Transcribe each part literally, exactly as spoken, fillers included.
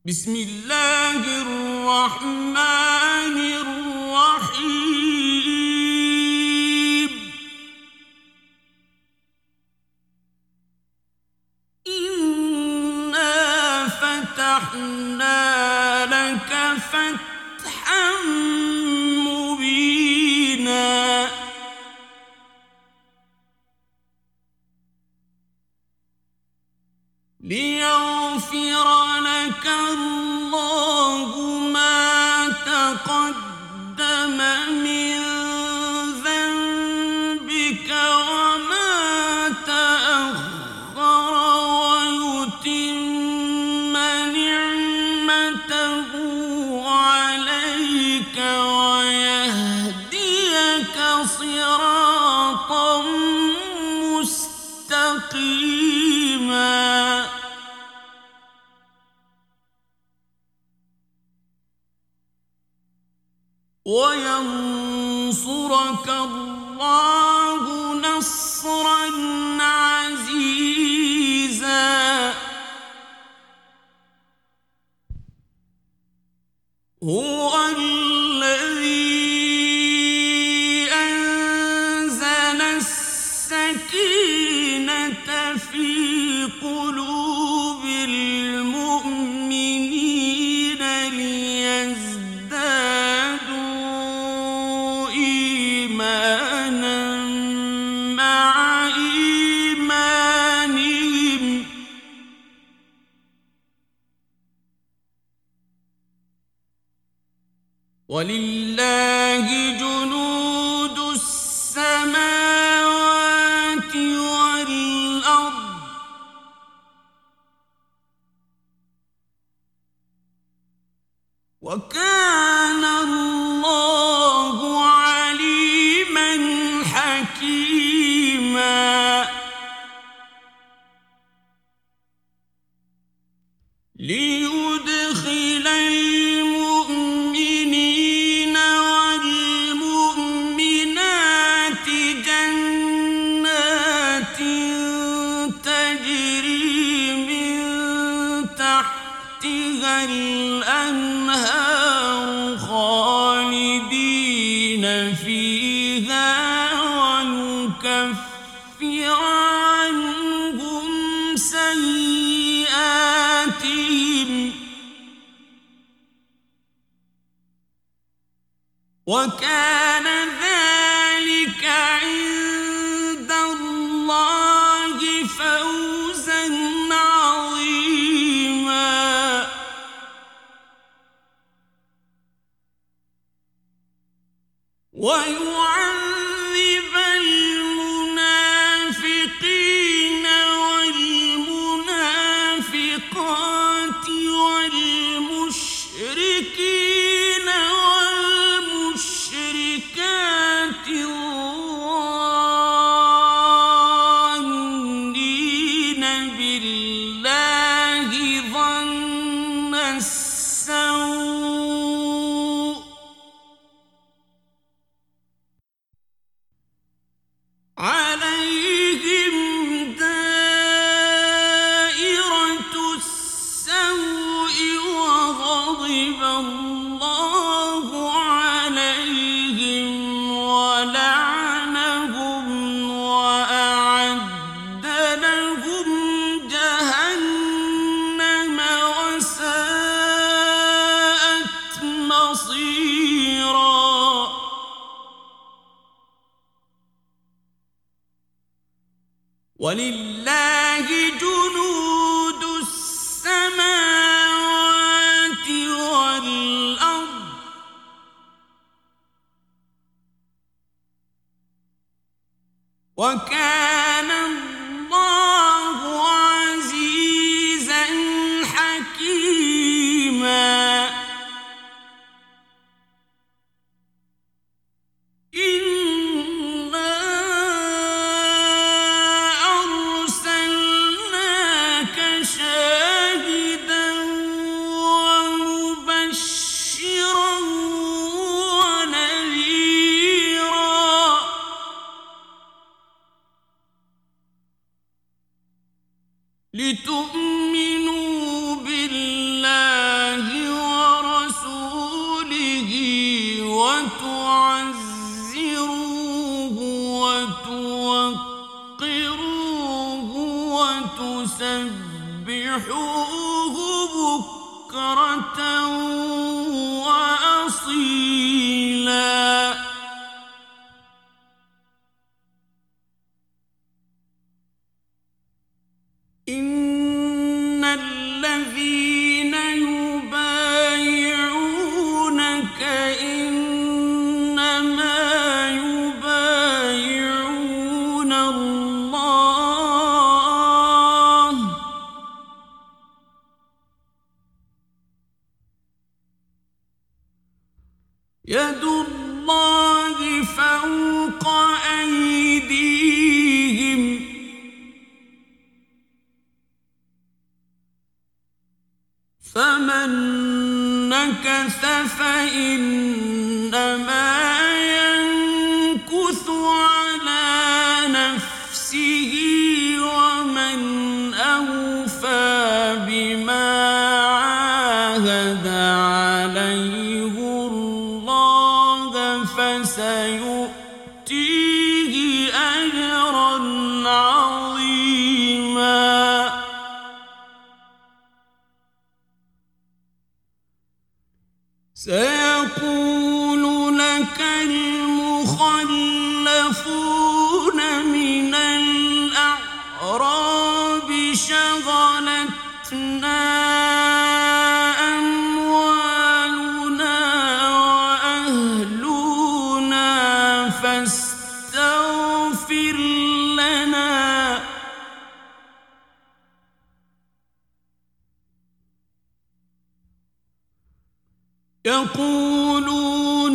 بسم الله الرحمن الرحيم. إنا فتحنا لك فتحا مبينا ليغفر لك الله ما تقدم من ذنبك وما تأخر ويتم نعمته عليك ويهديك صراطا مستقيما وينصرك الله نصرا عزيزا. هو الذي أنزل السكينة في قلوب المؤمنين ليزدادوا إيمانا مع إيمانهم ولله جنود السماوات والأرض وكان الله عليما حكيما. ليدخل المؤمنين والمؤمنات جنات تجري من تحتها الأنهار خالدين فيها ويكفر عنهم سيئاتهم وكان ذلك عند الله فوزا عظيما. ويعذب المنافقين والمنافقات والمشركين والمشركات الظانين بالله ظن السوء عليهم دائرة السوء وغضب الله عليهم ولعنهم وأعد لهم جهنم وساءت مصيرا. ولله جنود السماوات والأرض وكان الله عزيزا حكيما. شاهدا ومبشرا ونذيرا يد الله فوق أيديهم فمن نكث فإنما ينكث على نفسه ومن أوفى بما عاهد عليه الله فسيؤتيه أجرا عظيما سيقول لك المخلفون من الأعراب شغلتنا أموالنا وأهلنا فاستغفر لنا يقولون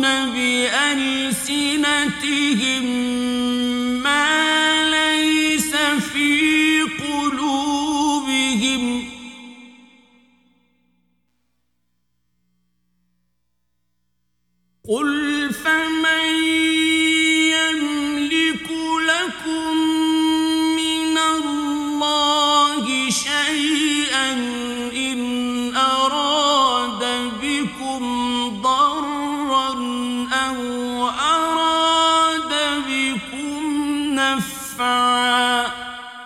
بألسنتهم ما ليس في قلوبهم قل فمن يملك لكم من الله شيئا إن أراد بكم ضرا أو أراد بكم نفعا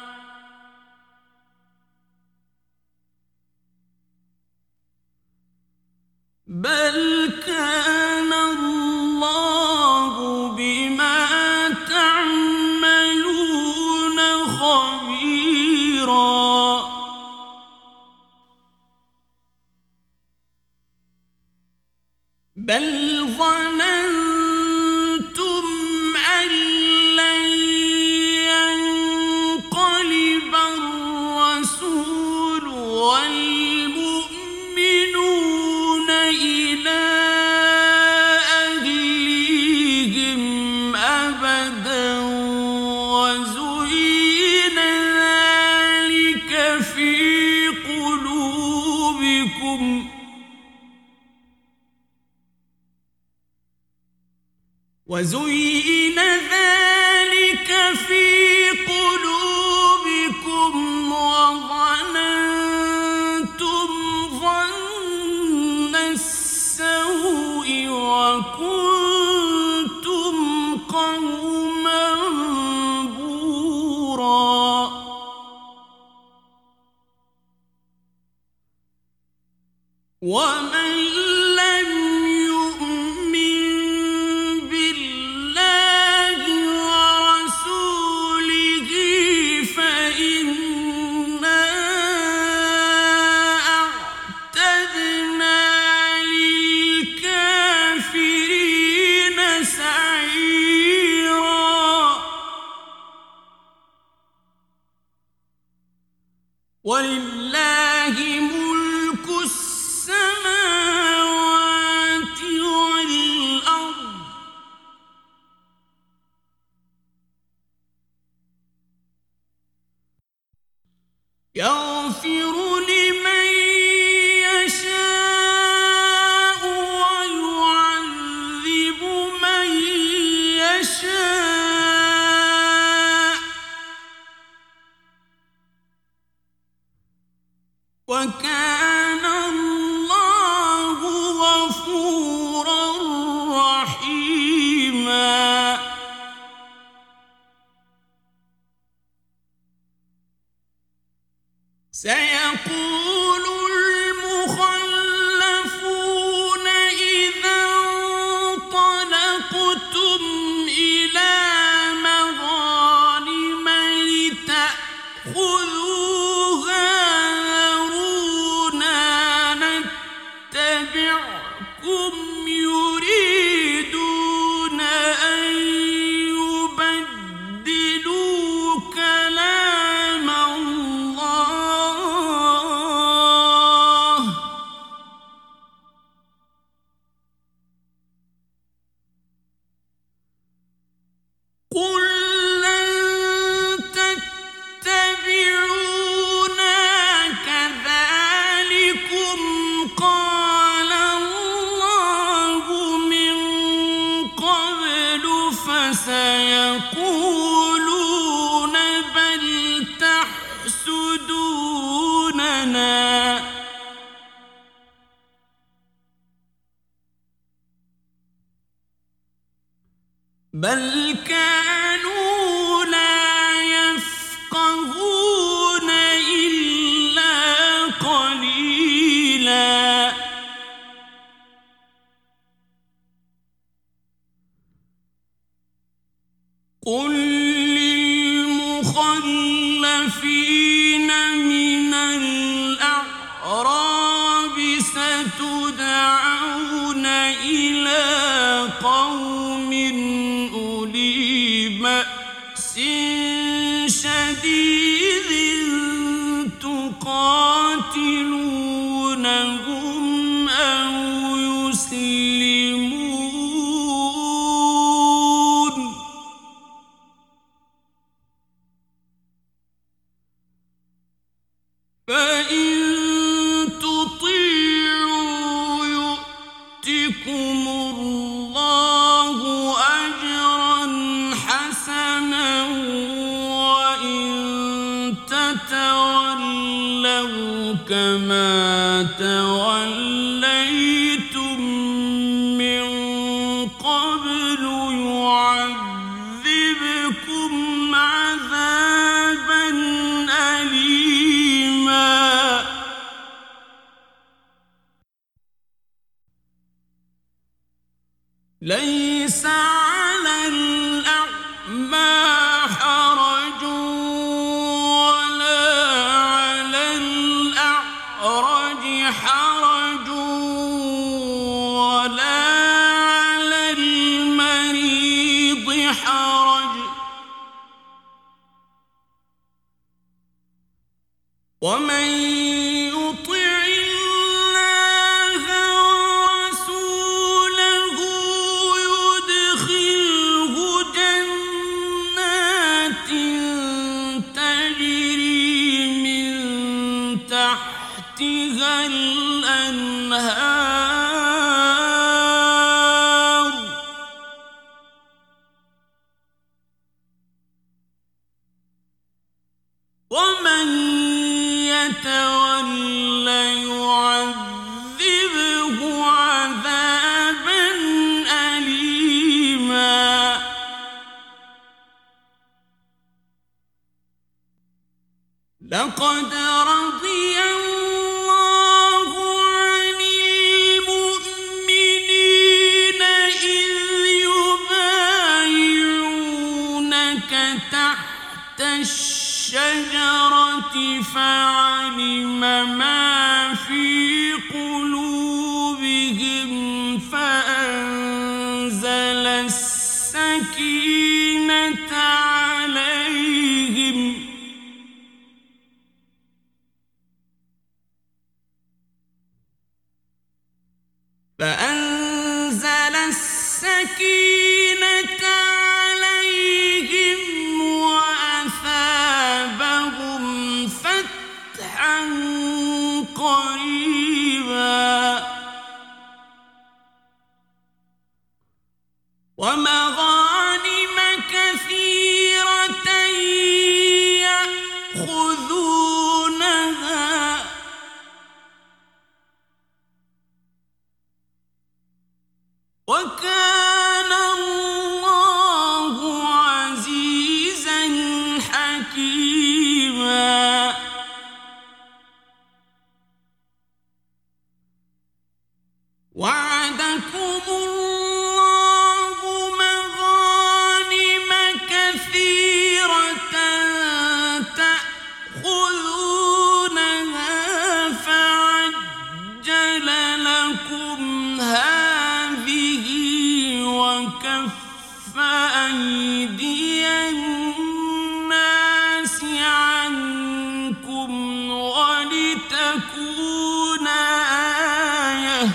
بل كان الله بما تعملون خبيرا بل ظننتم أن لن ينقلب الرسول والمؤمنون إلى أهليهم أبدا وزين ذلك في قلوبكم وزين ذلك في قلوبكم وظننتم ظن السوء وكنتم قوما بورا ومن لم يؤمن بالله ورسوله فإنا أعتدنا للكافرين سعيرا ولله ملك السماوات والأرض يغفر لمن يشاء ويعذب من يشاء بل كانوا لا يفقهون إلا قليلا قل للمخلفين من الأعراب ستدعون إلى قوم أولي بأس شديد تقاتلونهم أو يسلمون فإن تطيعوا يؤتكم الله أجرا حسنا وإن تتولوا كما توليتم من قبل يعذبكم عذابا أليما ليس على الأعمى حرج ولا على الأعرج حرج ولا على المريض حرج ومن يطع الله ورسوله يدخله جنات تجري من تحتها الأنهار ومن يتولى يعذبه عذابا أليما لقد رضي الله عن المؤمنين إذ يبايعونك تحت الشجرة فعلم ما في قلوبهم فأنزل السكينة عليهم فأنزل السكينة عليهم وأثابهم فتحا قريبا ومغانم كثيرة يأخذونها وكان الله عزيزا حكيما وعدكم الله مغانم كثيرة تأخذونها فعجل لكم هذه وكف أيدي الناس عنكم ولتكون آية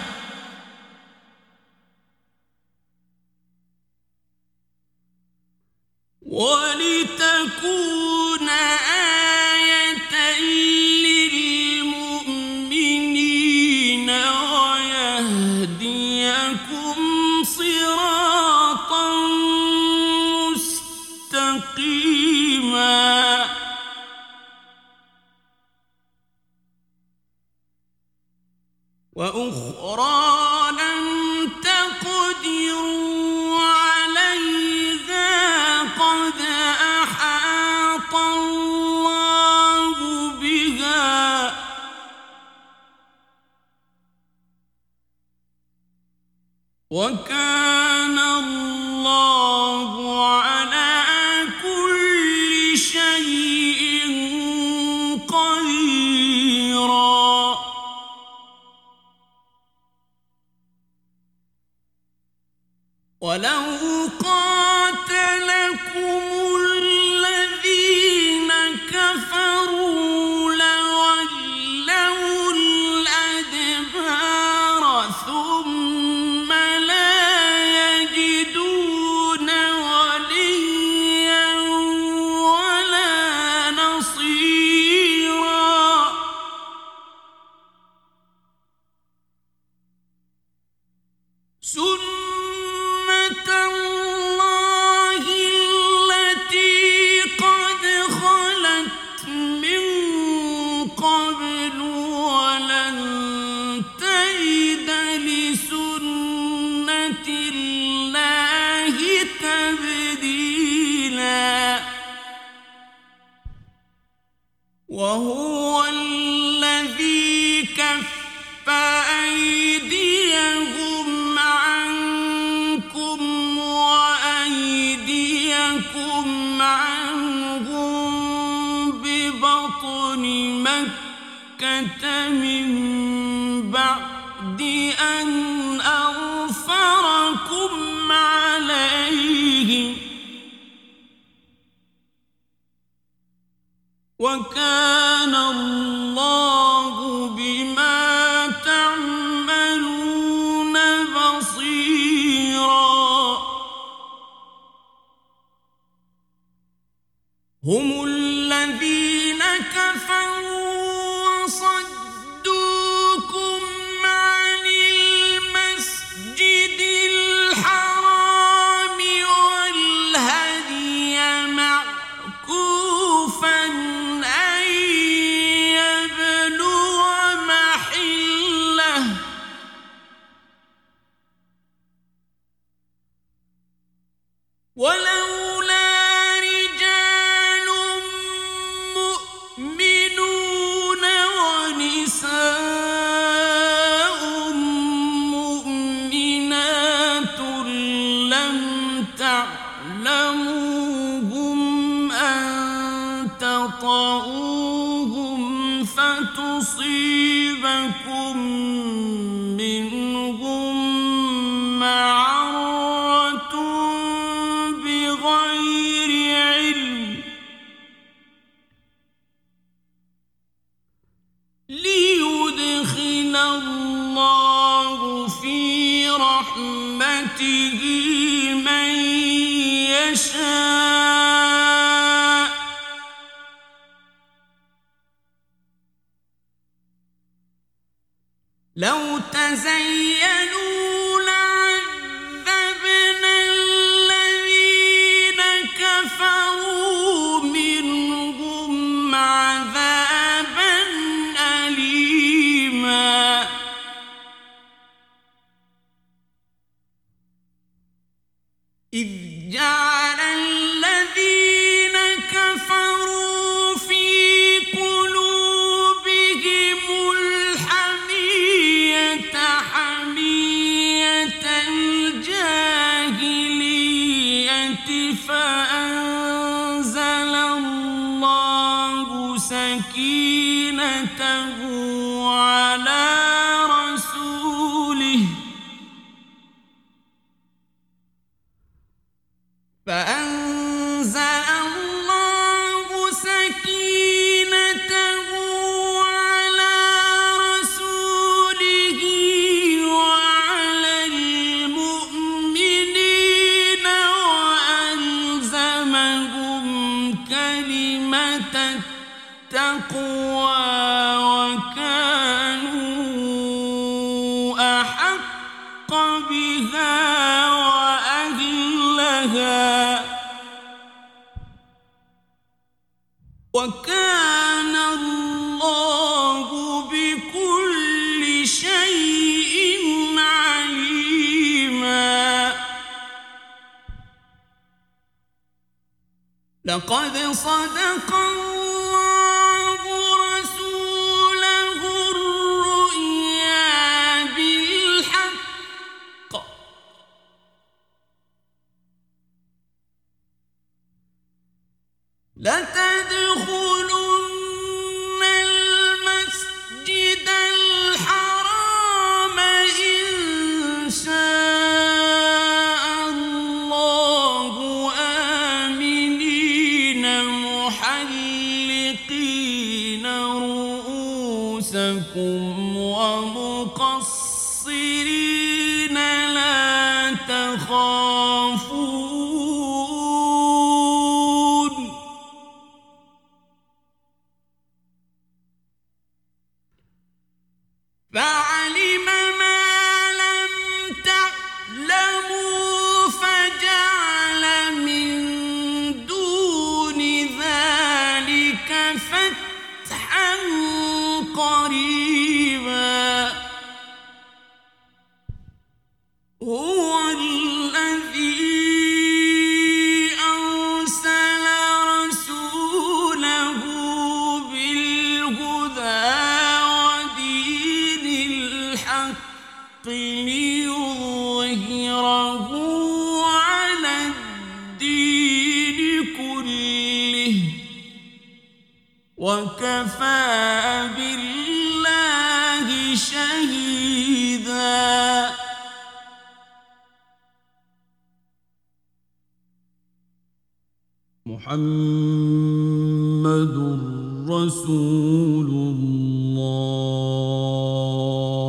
ولتكون آية للمؤمنين ويهديكم صراطا مستقيما وأخرى لم تقدروا عليها وكان الله على كل شيء قديرا ولو قاتلكم الذين كفروا لولوا الأدبار ثم لا يجدون وليا ولا نصيرا سنة الله التي قد خلت من قبل ولن تجد لسنة الله تبديلا وهو الذي كف أيديهم عنكم وأيديكم عنهم ببطن مكة من بعد أن أظفركم عليهم وكان الله بما تعملون بصيرا هم الذين كفروا وصدوكم عن المسجد الحرام والهدي معكوفا أن يبلغ محله ولولا رجال مؤمنون ونساء مؤمنات لم تعلموهم أن تطؤوهم فتصيبكم منهم معرة بغير علم ليدخل الله في رحمته من يشاء لو تزينوا لعذبنا الذين كفروا منهم عذابا أليما إذ جعل الذين كفروا في قلوبهم الحمية حمية الجاهلية فأنزل الله سكينته على رسوله فأنزل الله سكينته على رسوله وعلى المؤمنين وألزمهم كلمة التقوى وكانوا أحق بها وأهلها وكان الله بكل شيء عليما لقد صدق الله رسوله الرؤيا بالحق لتدخلن المسجد الحرام إن شاء الله آمنين محلقين رؤوسكم ومقصرين لا تخافون فعلم ما لم تعلموا فجعل من دون ذلك فتحا قريبا هو الذي أرسل رسوله بالهدى ودين الحق ليظهره على الدين كله وكفى بالله شهيدا محمد رسول الله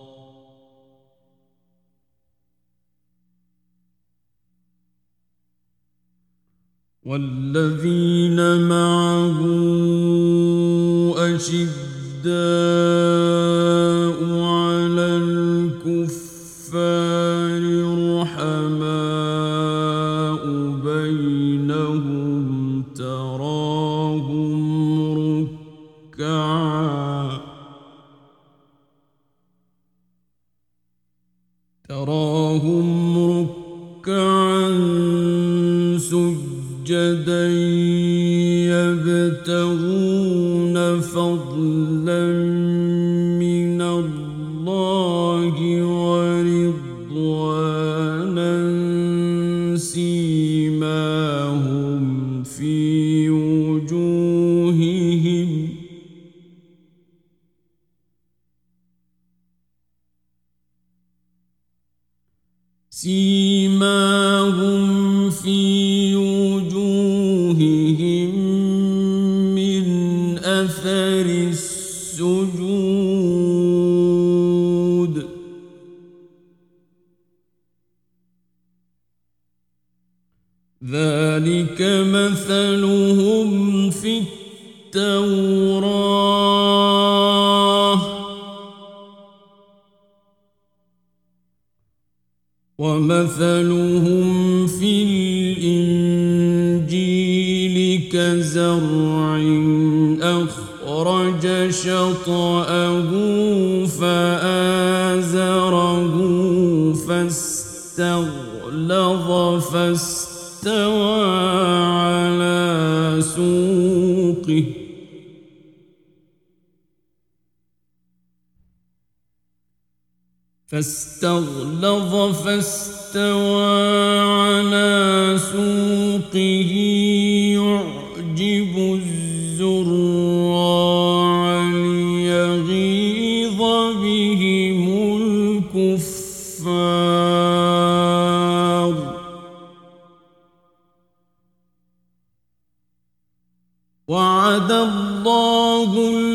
والذين معه أشداء على الكفار رحماء بينهم تراهم ركعا تراهم ركعا سجدا يبتغون فضلا من الله ورضوانا سيماهم في وجوههم سيماهم في وجوههم من أثر السجود ذلك مثلهم في التوراة ومثلهم في الإنجيل كزرع أخرج شطأه فآزره فاستغلظ فاستوى على سوقه فاستغلظ فاستوى على سوقه يعجب الزراع ليغيظ بهم الكفار وعد الله